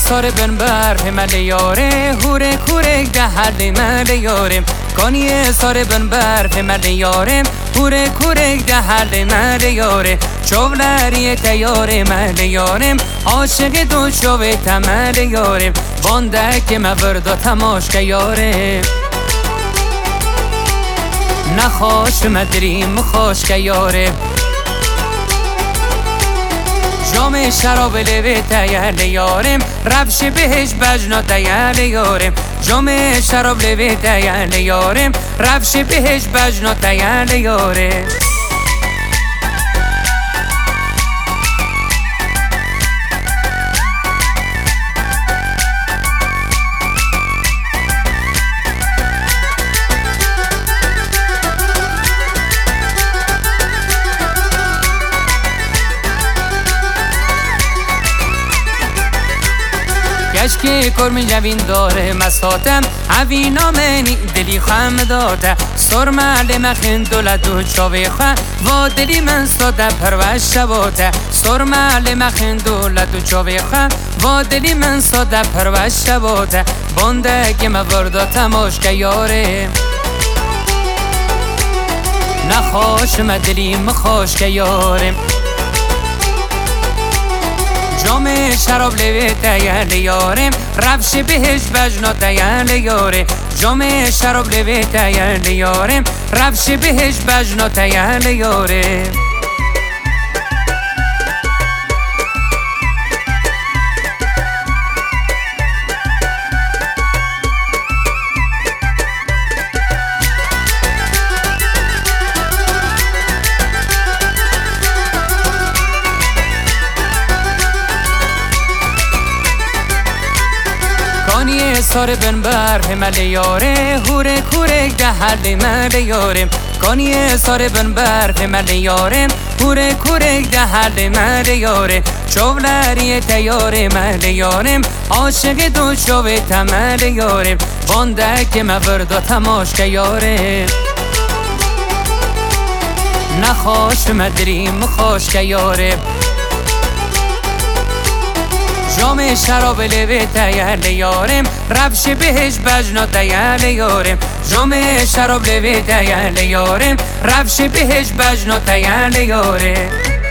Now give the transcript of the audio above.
سار بن بر مل یاره هوره کوره دهل مل یاره کانی سار بن بر مل یاره هوره کوره دهل مل یاره چولری تیاره مل یاره عاشق دو شوه تمل یاره بانده که مورد تماش که یاره نخوش مدریم خوش که یاره جام شراب لوه تیل یارم رفش بهش بجنا تیل یارم جام شراب لوه تیل یارم رفش بهش بجنا تیل یارم کشکی کرمی جوین داره مساتم اوینا منی دلی خم داده سرمال مخین دولدو چاوی خواه و دلی من ساده پروش شباته سرمال مخین دولدو چاوی خواه و دلی من ساده پروش شباته بانده که مورد تماش که یاره نخوش مدلی مخوش که یاره جام شراب لوه تیل یارم رفش بهش بجنا تیل یاره جام شراب لوه تیل یارم رفش بهش بجنا تیل یاره سار بن بر مل یاره هوره کوره دهل مل یاره کانی سار بن بر مل یاره هوره کوره دهل مل یاره چولری تیاره مل یاره عاشق دو شوه تمل یاره بانده که مورد تماش که یاره نخوش مدریم خوش که یاره جام شراب لوه تیل یارم رفش بهش بجنا تیل یارم جام شراب لوه تیل یارم رفش بهش بجنا تیل یاره